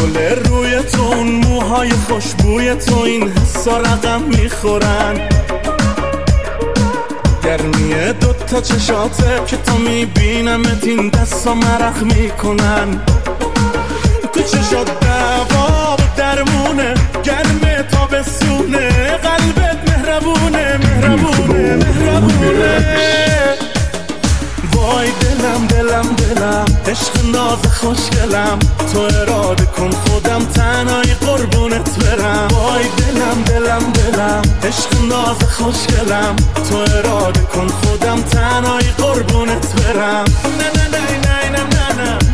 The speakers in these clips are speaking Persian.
گل روی تو، اون موهای خوشبوی تو، این حسا رقم میخورن. گرمی دوتا چشاته که تا میبینمت این دستا مرخ میکنن. تو چشات دوا و درمونه، گرمه تا بسونه، قلبت مهربونه مهربونه مهربونه. وای دلم دلم دلم، عشق ناز خوشگلم، تو اراده کن خودم تنهایی قربونت برم. وای دلم دلم دلم، عشق ناز خوشگلم، تو اراده کن خودم تنهایی قربونت برم. نه نه نه نه نه نه نه.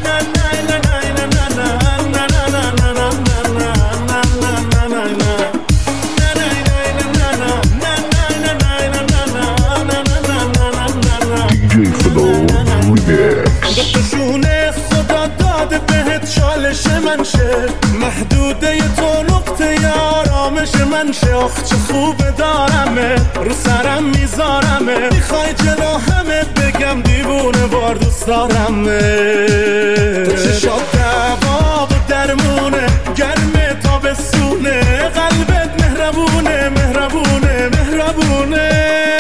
دستشونه خدا داده بهت چالش من شه، محدوده تو نقطه آرامش من شه. آخ چه خوبه دارمه، رو سرم میذارمه، میخوای جلو همه بگم دیوونه وار دوست دارمه. تو چشات دوا و درمونه، گرمه تا بسونه، قلبت مهربونه مهربونه مهربونه.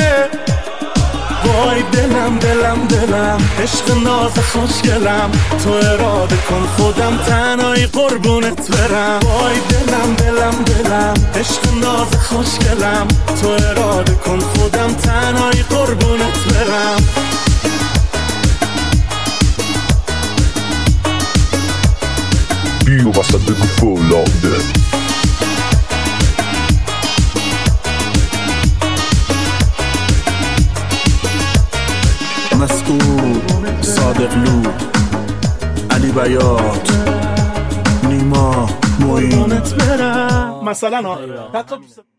وای دلم دلم دلم، عشق ناز خوشگلم، تو اراده کن خودم تنهایی قربونت برم. وای دلم دلم دلم، عشق ناز خوشگلم، تو اراده کن خودم تنهایی قربونت برم. Io basta bygga full av det. مسعود، صادقلو، علی بیات، نیما، معین. مثلا